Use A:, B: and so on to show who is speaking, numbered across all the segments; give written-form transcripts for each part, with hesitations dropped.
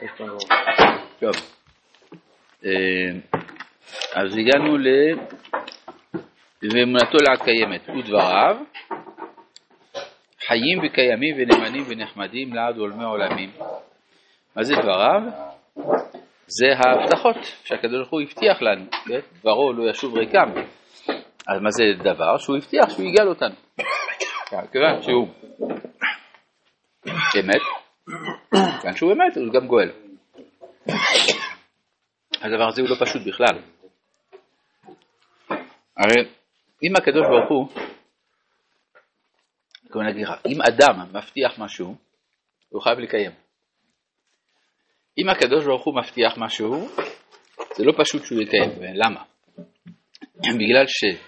A: טוב, אז הגענו ואמונתו לעד קיימת, ודבריו חיים וקיימים ונאמנים ונחמדים לעד עולמי עולמים. מה זה דבריו? זה ההבטחות שהקדוש ברוך הוא הבטיח לנו, כן? דברו לא ישוב ריקם. אז מה זה דבר? שהוא הבטיח שהוא יגאל אותנו, כיוון שהוא אמת, כיוון שהוא אמת הוא גם גואל. הדבר הזה הוא לא פשוט בכלל. הרי אם הקדוש ברוך הוא, אם אדם מבטיח משהו, הוא חייב לקיים. אם הקדוש ברוך הוא מבטיח משהו, זה לא פשוט שהוא יקיים. למה? בגלל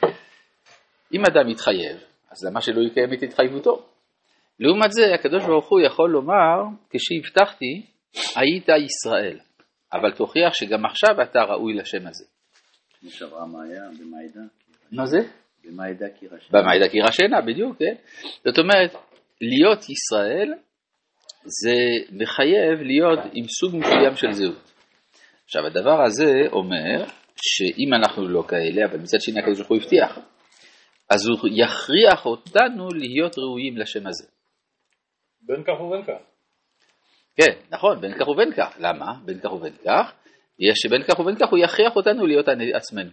A: שאם אדם יתחייב, אז למה שלא יקיים את התחייבותו? לעומת זה, הקדוש ברוך הוא יכול לומר, כשהבטחתי, היית ישראל, אבל תוכיח שגם עכשיו אתה ראוי לשם הזה.
B: נשארה מה היה במעידה?
A: מה זה?
B: במעידה קירשנה.
A: במעידה קירשנה, בדיוק, כן? זאת אומרת, להיות ישראל, זה מחייב להיות עם סוג מסוים של זהות. עכשיו, הדבר הזה אומר, שאם אנחנו לא כאלה, אבל מצד שני הקדוש ברוך הוא הבטיח, אז הוא יכריח אותנו להיות ראויים לשם הזה.
C: בין כך ובין כך.
A: כן, נכון, בין כך ובין כך. למה? בין כך ובין כך. יש שבין כך ובין כך הוא יכריח אותנו להיות עצמנו.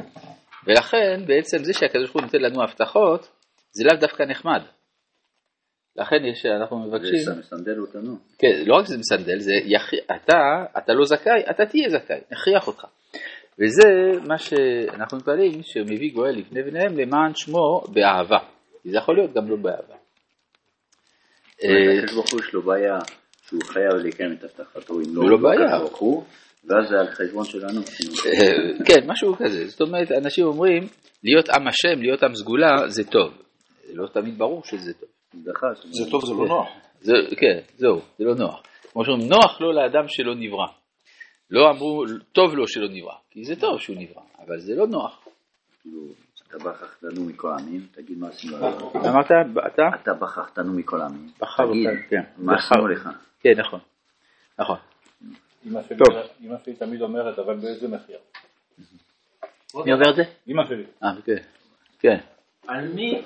A: ולכן בעצם זה שהקדוש ברוך הוא נותן לנו הבטחות, זה לאו דווקא נחמד. לכן אנחנו מבקשים...
B: זה מסנדל אותנו.
A: כן, לא רק זה מסנדל, זה אתה לא זכאי, אתה תהיה זכאי, נכריח אותך. וזה מה שאנחנו מתפללים, שמביא גואל לפני בניהם למען שמו באהבה. זה יכול להיות גם לא באהבה.
B: הקדוש ברוך הוא יש לו בעיה שהוא חייב לקיים את הבטחתו, אם
A: לא בעיה.
B: ואז זה על חשבון שלנו.
A: כן, משהו כזה. זאת אומרת, אנשים אומרים, להיות עם השם, להיות עם סגולה, זה טוב. לא תמיד ברור שזה טוב.
C: זה טוב, זה לא נוח.
A: כן, זהו, זה לא נוח. כמו שאומרים, נוח לו לאדם שלא נברא. לא אמרו, טוב לו שלא נברא, כי זה טוב שהוא נברא, אבל זה לא נוח.
B: אתה בחרתנו מכל העמים, תגיד מה עשינו.
A: אמרת, אתה?
B: אתה בחרתנו מכל העמים.
A: תגיד,
B: מה עשינו לך?
A: כן, נכון. נכון.
C: אמא שלי תמיד אומרת, אבל באיזה מחיר?
A: מי אומר את זה?
C: אמא שלי.
A: כן.
D: על מי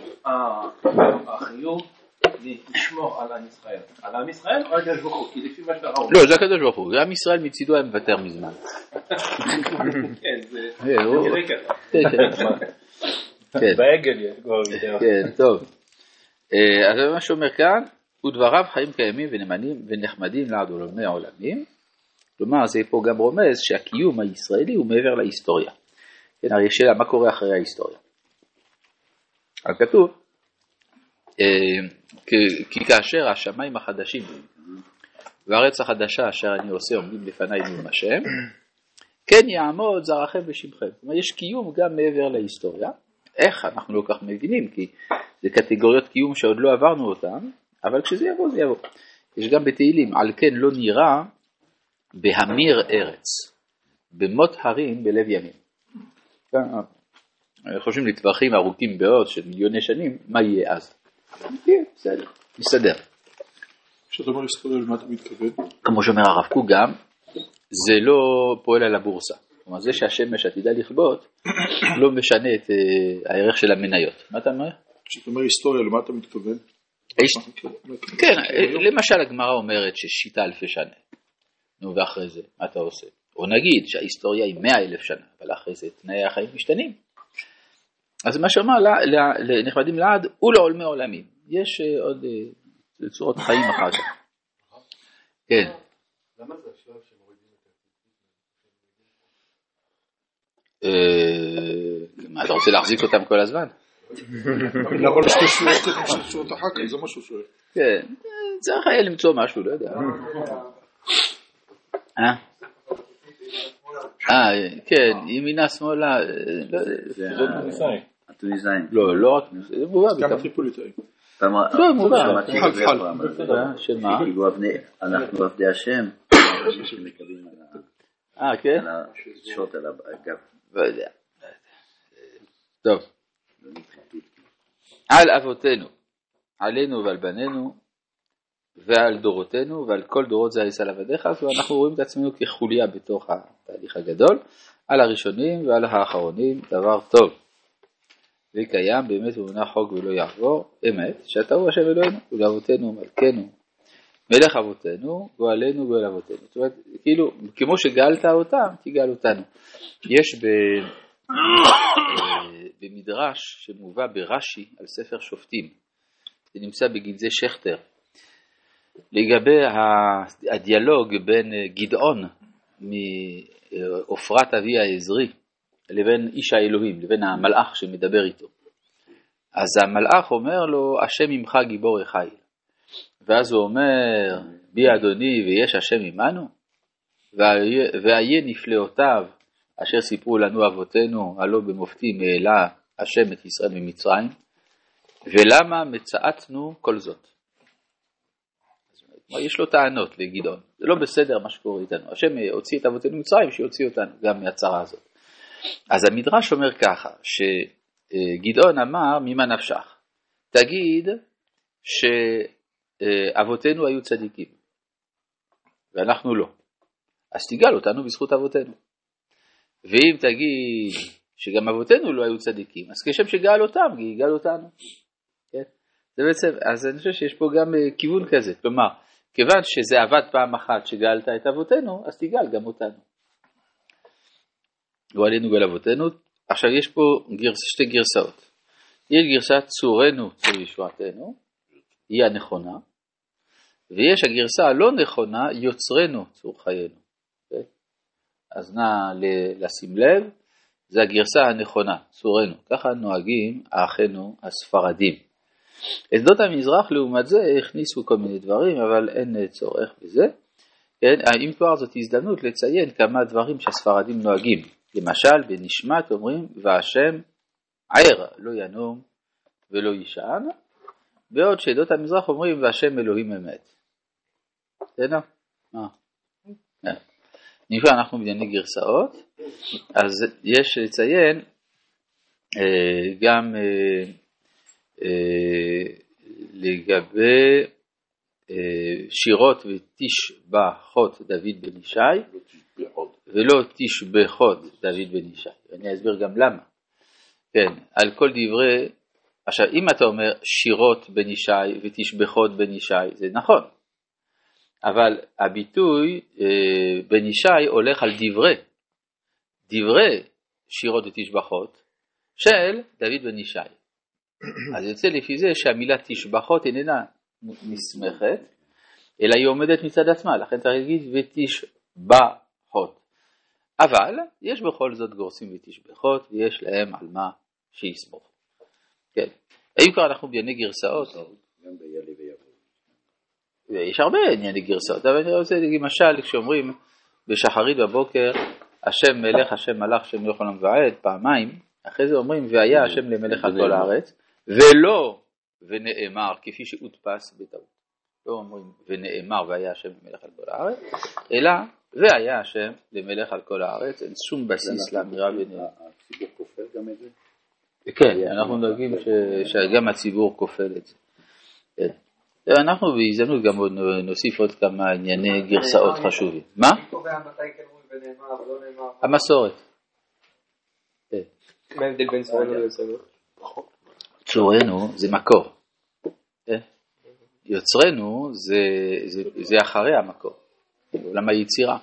D: החיוב לשמור על עם ישראל? על עם ישראל או על הקדוש ברוך הוא? כי לפי מה שאתה ראו.
A: לא, זה הקדוש ברוך הוא. עם ישראל מצידו היה מוותר מזמן.
D: כן, זה
A: נראה
D: ככה.
A: כן.
C: בעגל יש כבר יותר.
A: כן, טוב. אז מה שאומר כאן, ודבריו חיים קיימים ונאמנים ונחמדים לעד עולמי העולמים. כלומר, זה פה גם רומז שהקיום הישראלי הוא מעבר להיסטוריה. כן, הרי שאלה, מה קורה אחרי ההיסטוריה? אז כתוב, כי כאשר השמיים החדשים והארץ החדשה אשר אני עושה עומדים לפניי נאום השם, כן יעמוד זרעכם ושמכם. זאת אומרת, יש קיום גם מעבר להיסטוריה. איך? אנחנו לא כך מבינים, כי זה קטגוריות קיום שעוד לא עברנו אותן, אבל כשזה יבוא, זה יבוא. יש גם בתהילים, על כן לא נראה בהמיר ארץ, במות הרים בלב ימים. חושבים לטווחים ארוכים מאוד של מיליוני שנים, מה יהיה אז? כן, בסדר, מסתדר.
C: כשאתה אומר היסטוריה, למה אתה מתכוון?
A: כמו שאומר הרב קוק גם, זה לא פועל על הבורסה. כלומר, זה שהשמש עתידה לכבות, לא משנה את הערך של המניות. מה אתה אומר?
C: כשאתה אומר היסטוריה, למה אתה מתכוון?
A: כן, למשל הגמרא אומרת ששיטה אלפי שנה. נו, ואחרי זה, מה אתה עושה? או נגיד שההיסטוריה היא 100,000 שנה, אבל אחרי זה תנאי החיים משתנים. אז מה שאומר לנכבדים לעד, ולעולמי עולמים. יש עוד צורות חיים אחר כך. כן.
D: למה זה השלב שמורידים את
A: מה, אתה רוצה להחזיק אותם כל הזמן?
C: אבל שתי שורות אחר כך, זה מה שהוא שואל.
A: כן, צריך היה למצוא משהו, לא יודע. כן, ימינה שמאלה.
C: זה טוניסאי.
B: הטוניסאים.
A: לא רק, זה מובן.
C: גם הטריפוליטאי.
A: לא, מובן.
B: שמה? אנחנו עבדי השם, שמקבלים
A: כן?
B: על השוט על הגב.
A: לא יודע. טוב. על אבותינו, עלינו ועל בנינו, ועל דורותינו ועל כל דורות זה יעשה לעבדיך, ואנחנו רואים את עצמנו כחוליה בתוך התהליך הגדול, על הראשונים ועל האחרונים, דבר טוב. וקיים באמת ומונח חוק ולא יעבור, אמת, שאתה הוא השם אלוהינו, ולאבותינו מלכנו, מלך אבותינו, גואלנו גואל אבותינו. זאת אומרת, כאילו, כמו שגאלת אותם, תגאל אותנו. יש במדרש שמובא ברש"י על ספר שופטים, זה נמצא בגנזי שכתר, לגבי הדיאלוג בין גדעון מעופרת אבי העזרי לבין איש האלוהים, לבין המלאך שמדבר איתו. אז המלאך אומר לו, השם ממך גיבור החיל. ואז הוא אומר, בי אדוני ויש השם עמנו, ואיה נפלאותיו אשר סיפרו לנו אבותינו, הלא במופתים העלה השם את ישראל ממצרים, ולמה מצאתנו כל זאת? יש לו טענות לגדעון, זה לא בסדר מה שקורה איתנו, השם הוציא את אבותינו ממצרים, שיוציא אותנו גם מהצרה הזאת. אז המדרש אומר ככה, שגדעון אמר, ממה נפשך? תגיד שאבותינו היו צדיקים, ואנחנו לא. אז תגאל אותנו בזכות אבותינו. ואם תגיד שגם אבותינו לא היו צדיקים, אז כשם שגאל אותם, יגאל אותנו. כן? זה בעצם, אז אני חושב שיש פה גם כיוון כזה. כלומר, כיוון שזה עבד פעם אחת שגאלת את אבותינו, אז תגאל גם אותנו. גואלנו גואל אבותינו. עכשיו יש פה שתי גרסאות. יש גרסת צורנו צור ישועתנו, היא הנכונה, ויש הגרסה הלא נכונה, יוצרנו צור חיינו. Okay? אז נא לשים לב, זה הגרסה הנכונה, צורנו. ככה נוהגים האחינו הספרדים. עדות המזרח לעומת זה הכניסו כל מיני דברים, אבל אין צורך בזה. כן? אם כבר זאת הזדמנות לציין כמה דברים שהספרדים נוהגים. למשל, בנשמת אומרים, והשם ער לא ינום ולא יישן, בעוד שעדות המזרח אומרים, והשם אלוהים אמת. בסדר? מה? נפער, אנחנו בענייני גרסאות, אז יש לציין גם לגבי שירות ותשבחות דוד בן ישי, ולא תשבחות דוד בן ישי. אני אסביר גם למה. כן, על כל דברי, עכשיו אם אתה אומר שירות בן ישי ותשבחות בן ישי, זה נכון. אבל הביטוי בן ישי הולך על דברי שירות ותשבחות של דוד בן ישי. אז יוצא לפי זה שהמילה תשבחות איננה נסמכת, אלא היא עומדת מצד עצמה, לכן צריך להגיד ותשבחות. אבל יש בכל זאת גורסים ותשבחות, ויש להם על מה שיסמוך. כן. האם כבר אנחנו בענייני גרסאות?
B: גם ביאלי ויבוא.
A: יש הרבה ענייני גרסאות, אבל אני רוצה להגיד משל, כשאומרים בשחרית בבוקר, השם מלך, השם מלך, השם מלך עולם ועד, פעמיים, אחרי זה אומרים, והיה השם למלך על כל הארץ, ולא ונאמר, כפי שהודפס בטעות. לא אומרים ונאמר, והיה השם למלך על כל הארץ, אלא והיה השם למלך על כל הארץ, אין שום בסיס לאמירה ונאמר.
B: הציבור כופר גם את זה?
A: כן, אנחנו נוהגים שגם הציבור כופל את זה. אנחנו בהזדמנות גם נוסיף עוד כמה ענייני גרסאות חשובים. מה? המסורת.
D: מה ההבדל בין צורנו ליוצרנו?
A: צורנו זה מקור. יוצרנו זה אחרי המקור. עולם היצירה.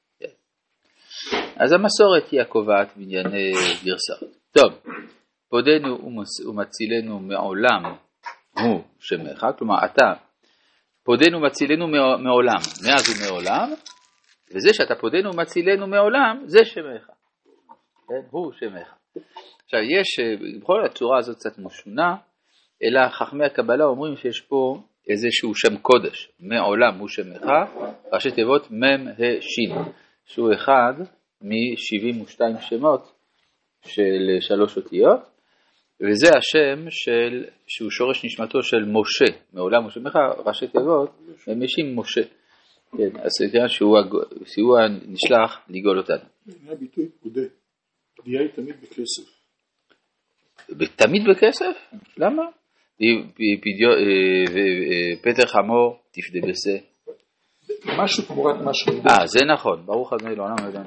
A: אז המסורת היא הקובעת בענייני גרסאות. טוב, פודנו ומצילנו מעולם הוא שמך, כלומר אתה פודנו ומצילנו מעולם, מאז ומעולם, וזה שאתה פודנו ומצילנו מעולם, זה שמך. כן? הוא שמך. עכשיו יש, בכל הצורה הזאת קצת משונה, אלא חכמי הקבלה אומרים שיש פה איזשהו שם קודש, מעולם הוא שמך, ראשי תיבות מם השין, שהוא אחד מ-72 שמות של 3 אותיות, וזה השם שהוא שורש נשמתו של משה, מעולם הוא שמך, ראשי תיבות, מם השין משה. כן, אז זה ככה שהוא נשלח לגאול אותנו.
C: זה הביטוי פודה, פדיעה היא תמיד בכסף.
A: תמיד בכסף? למה? פטר חמור תפדה בסה.
C: משהו תמורת משהו.
A: זה נכון, ברוך ה' לעולם.